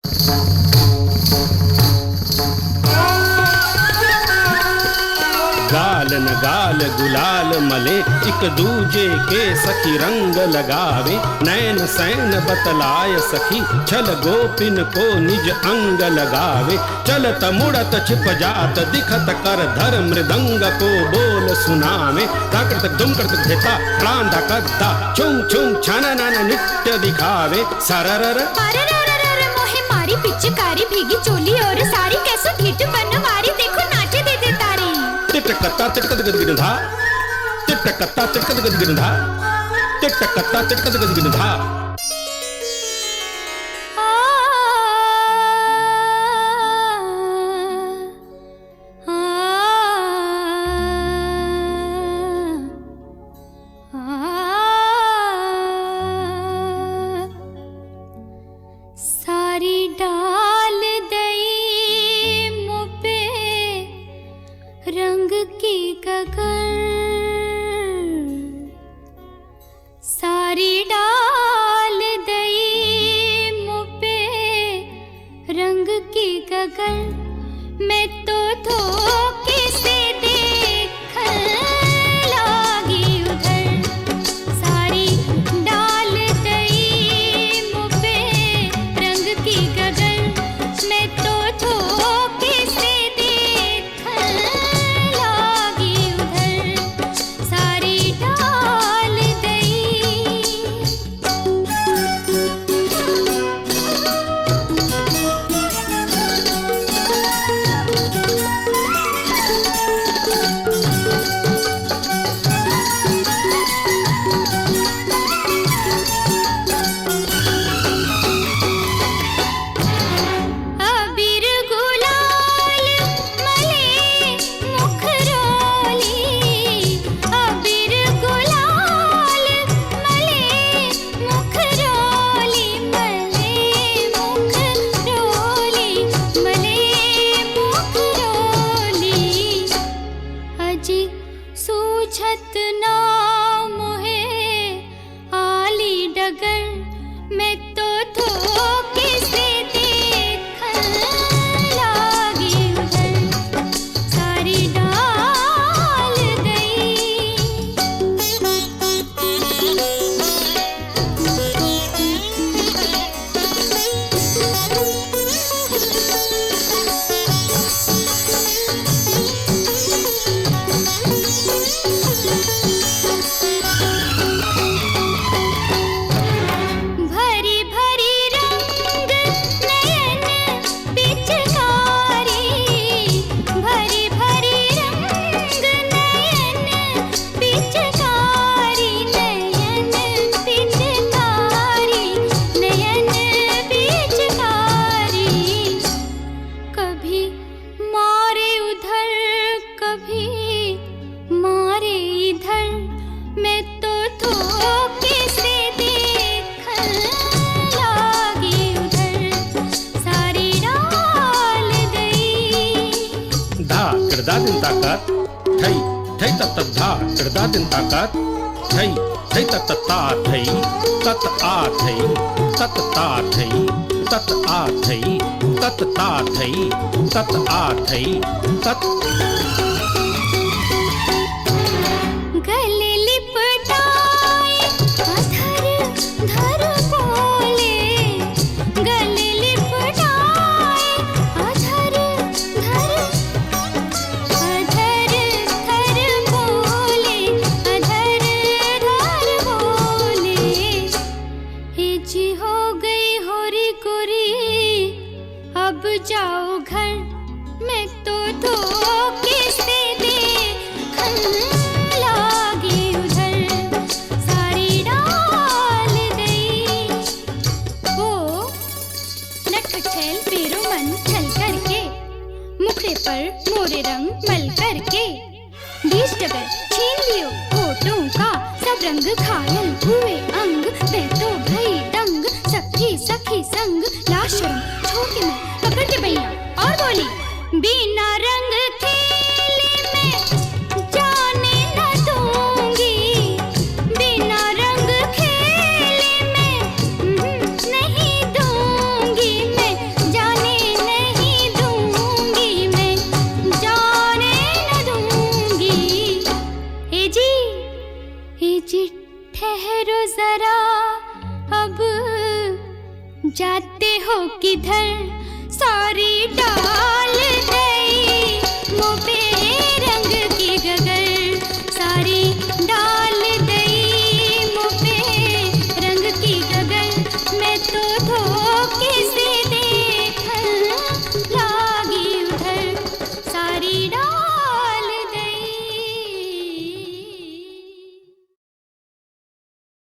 गाल न गाल गुलाल मले, एक दूजे के सखी रंग लगावे। नैन सैन बतलाय सखी, छल गोपिन को निज अंग लगावे। चलत मुड़त छिप जात, दिखत कर धर मृदंग को बोल सुनावे। ताकत दुमकत घेता प्रांदा कद्दा, छुम छुम छनन नित्य दिखावे। सररर मोहे मारी पिचकारी, भीगी चोली और सारी, कैसे ढीठ बनवारी, देखो नाचे दे दे तारी। तिटकत्ता तिटकत गदगिनधा, तिटकत्ता तिटकत गदगिनधा, तिटकत्ता तिटकत गदगिनधा। सारी डाल दई मुझे रंग की गगन, सारी डाल दई मुझे रंग की गगन। मैं तो धोखे से देखने लगी उधर, सारी डाल दई मुझे रंग की गगन। मैं तो धोखे से देखने लगी उधर, सारी डाल दई। अबीर गुलाल मले मुखरोली, अबीर गुलाल मले मुखरोली, मले मुखरोली, मले मुखरोली। अजी सूझत ना मोहे आली डगर, मैं तो धोखे से देखने लगी उधर, सारी डाल दई। भरी भरी रंग नयन पिचकारी, भरी भरी रंग नयन पिचकारी, नयन पिचकारी, नयन पिचकारी। कभी मारे उधर, कभी मारे इधर, मैं तो धोखे से देखने लगी उधर, सारी डाल दई। धा कृदा दिन ताकत, ठई ठई तत धा कृदा दिन ताकत, ठई ठई तत ता ठई, तत आ ठई, तत ता ठई, तत आ ठई, तत ता ठई, तत आ ठई, तत। गले लिपटाए अधर धर बोले, गले लिपटाए अधर धर, अधर धर बोले, अधर धर बोले। हिजी हो गई होरी गोरी, अब जाओ घर, मैं तो धोखे से देखने लगी उधर, सारी डाल दई। वो नटखट पैरों मन छल करके, मुखड़े पर मोरे रंग मल करके, 20 डगर छीन लियो होठों का, सब रंग घायल हुए अंग, मैं तो भई दंग, सखी सखी संग लाशरम छोड़ के मैं पकड़ के भैया और बोली, बिना रंग खेले मैं जाने न दूंगी, बिना रंग खेले मैं नहीं दूंगी, मैं जी ठहरो जरा, अब जाते हो किधर, सॉरी डाल दे।